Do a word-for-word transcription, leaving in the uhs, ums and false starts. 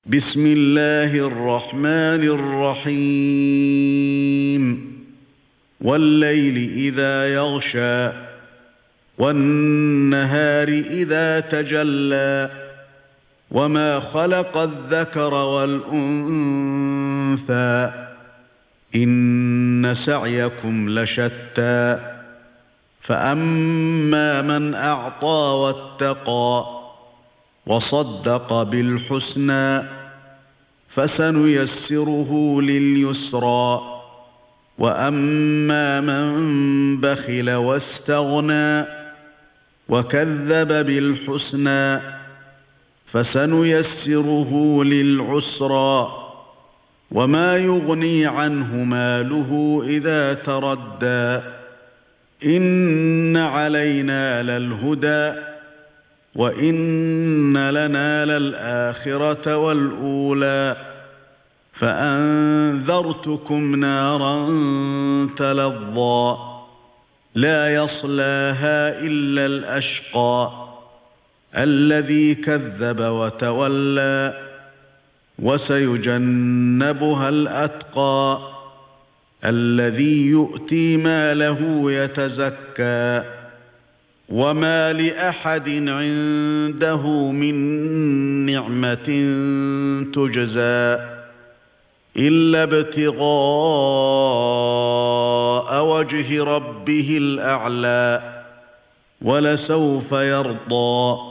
بسم الله الرحمن الرحيم والليل إذا يغشى والنهار إذا تجلى وما خلق الذكر والأنثى إن سعيكم لشتى فأما من أعطى واتقى وصدق بالحسنى فسنيسره لليسرى وأما من بخل واستغنى وكذب بالحسنى فسنيسره للعسرى وما يغني عنه ماله إذا تردى إن علينا للهدى وإن لنا للآخرة والأولى فأنذرتكم نارا تلظى لا يصلاها إلا الأشقى الذي كذب وتولى وسيجنبها الأتقى الذي يؤتي ماله يتزكى وما لأحد عنده من نعمة تجزى إلا ابتغاء وجه ربه الأعلى ولسوف يرضى